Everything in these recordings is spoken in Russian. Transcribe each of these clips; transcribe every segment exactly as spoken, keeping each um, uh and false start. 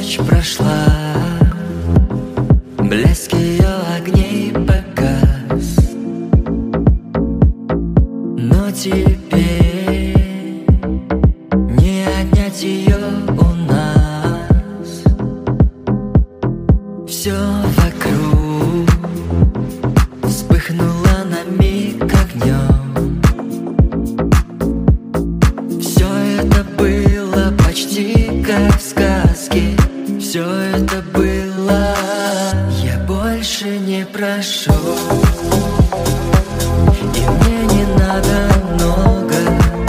ночь прошла, блеск ее огней погас, но теперь не отнять ее у нас. Все вокруг вспыхнуло на миг огнем. Все это было почти как в сказке. Все это было. Я больше не прошу, и мне не надо много.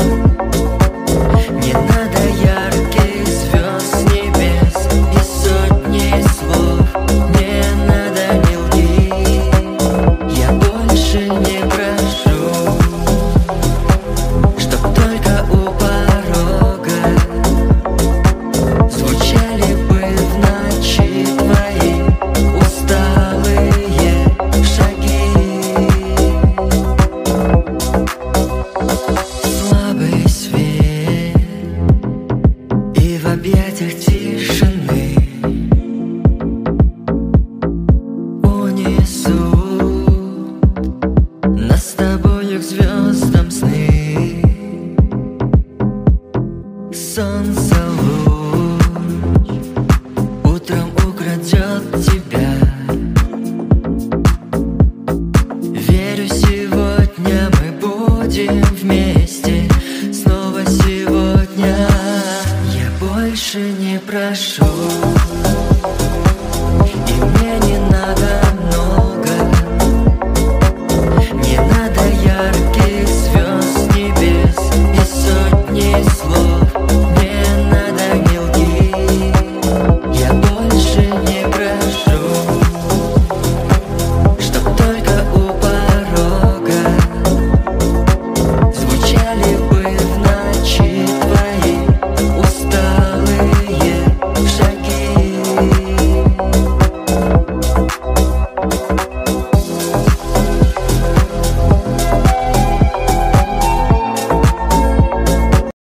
Не надо ярких звезд с небес и сотни слов. Не надо не лги. Я больше не прошу, чтоб только у порога звучали бы в ночи твои усталые шаги. Слабый свет и в объятиях тишины унесут нас с тобою к звездам сны. Солнце